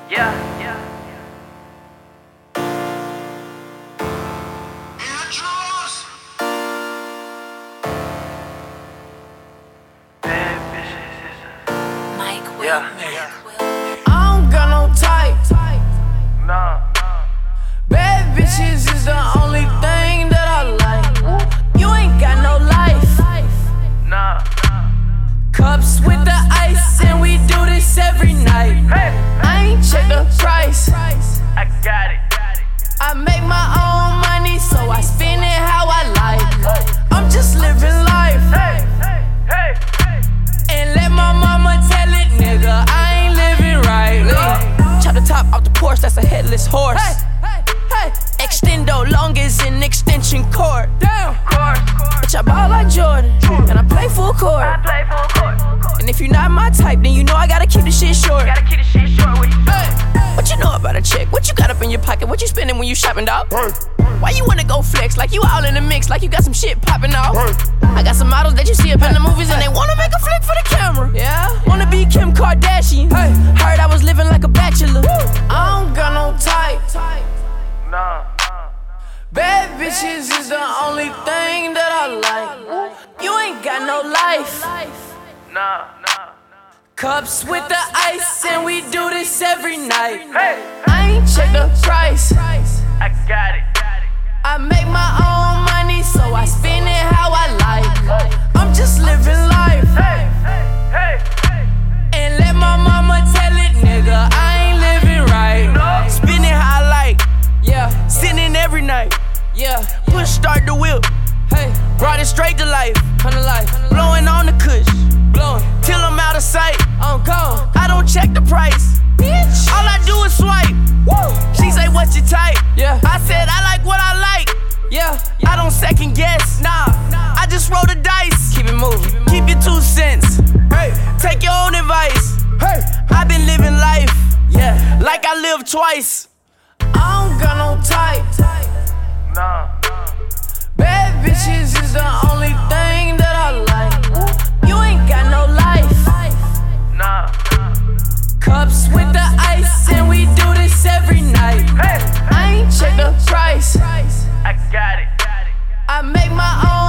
Yeah. I don't got no type. Nah. Bad bitches is the only thing that I like. You ain't got no life. Nah. Cups with the ice, and we do this every night. I ain't check the price. I got it. I make my own money, so I spend it how I like. I'm just living life. And let my mama tell it, nigga, I ain't living right. Chop the top off the Porsche, that's a headless horse. Extendo long as an extension cord. Damn. Bitch, I ball like Jordan, and I play full court. And if you're not my type, then you know I gotta keep the shit short. What you know about a chick? What you got up in your pocket? What you spending when you shopping, dog? Why you wanna go flex? Like you all in the mix, like you got some shit popping off. I got some models that you see up in the movies, and they wanna make a flick for the camera. Yeah, wanna be Kim Kardashian. Heard I was living like a bachelor. I don't got no type. Nah. Bad bitches is the only thing that I like. You ain't got no life. Nah. Cups with the ice, and we do this every night. I ain't check the price. I got it. I make my own money, so I spend it how I like. I'm just living life. And let my mama tell it, nigga, I ain't living right. Spend it how I like. Yeah, sitting every night. Yeah, push start the whip. Hey, brought it straight to life. Blowing on the kush. Till I'm out of sight. I'm gone. I don't check the price. Bitch. All I do is swipe. Woo. She say, what's your type? Yeah. I said, I like what I like. Yeah. I don't second guess. Nah. I just roll the dice. Keep it moving. Keep your 2 cents. Hey. Take your own advice. Hey. I've been living life. Yeah. Like I live twice. I don't got no type. Nah. Bad bitches is the only thing that I like. You ain't got no life. Nah. Cups with the ice, and we do this every night. I ain't check the price. I got it. I make my own